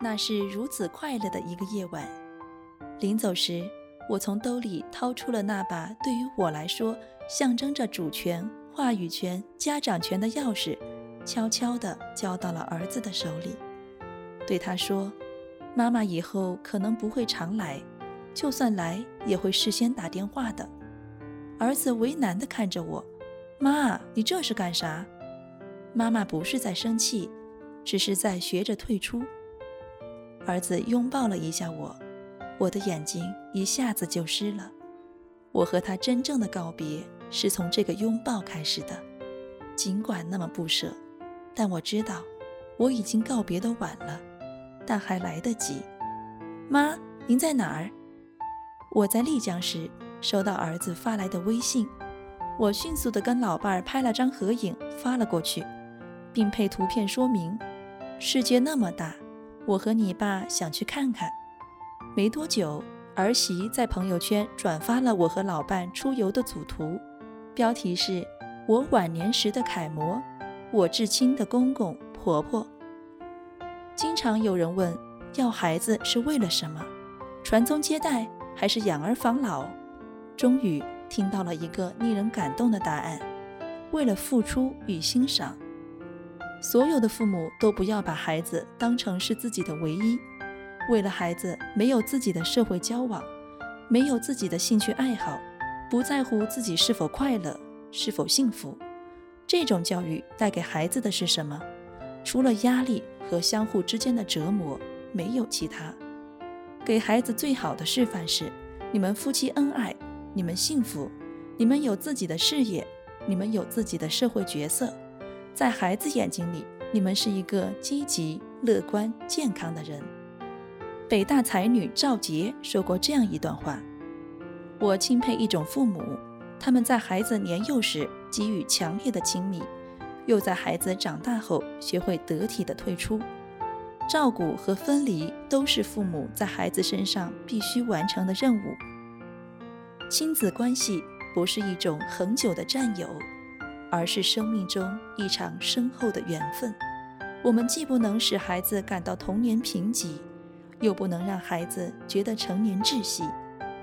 那是如此快乐的一个夜晚。临走时，我从兜里掏出了那把对于我来说象征着主权、话语权、家长权的钥匙，悄悄地交到了儿子的手里，对他说：妈妈以后可能不会常来，就算来也会事先打电话的。儿子为难地看着我：妈，你这是干啥？妈妈不是在生气，只是在学着退出。儿子拥抱了一下我，我的眼睛一下子就湿了。我和他真正的告别是从这个拥抱开始的，尽管那么不舍，但我知道我已经告别的晚了，但还来得及。妈，您在哪儿？我在丽江时收到儿子发来的微信，我迅速地跟老伴儿拍了张合影发了过去，并配图片说明：世界那么大，我和你爸想去看看。没多久，儿媳在朋友圈转发了我和老伴出游的组图，标题是我晚年时的楷模，我至亲的公公婆婆。经常有人问，要孩子是为了什么？传宗接代还是养儿防老？终于听到了一个令人感动的答案：为了付出与欣赏。所有的父母都不要把孩子当成是自己的唯一，为了孩子没有自己的社会交往，没有自己的兴趣爱好，不在乎自己是否快乐，是否幸福。这种教育带给孩子的是什么？除了压力和相互之间的折磨，没有其他。给孩子最好的示范是：你们夫妻恩爱，你们幸福，你们有自己的事业，你们有自己的社会角色。在孩子眼睛里，你们是一个积极、乐观、健康的人。北大才女赵洁说过这样一段话：我钦佩一种父母，他们在孩子年幼时给予强烈的亲密，又在孩子长大后学会得体的退出。照顾和分离都是父母在孩子身上必须完成的任务。亲子关系不是一种恒久的占有，而是生命中一场深厚的缘分。我们既不能使孩子感到童年贫瘠，又不能让孩子觉得成年窒息。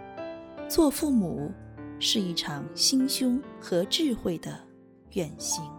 做父母是一场心胸和智慧的远行。